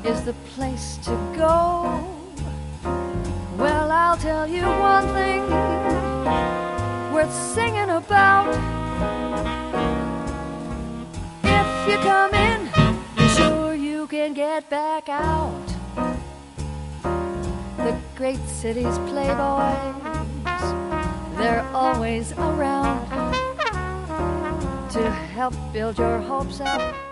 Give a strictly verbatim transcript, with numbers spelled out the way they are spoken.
is the place to go. Well, I'll tell you one thing worth singing about. If you come in, be sure you can get back out. The great city's playboys, they're always around to help build your hopes up.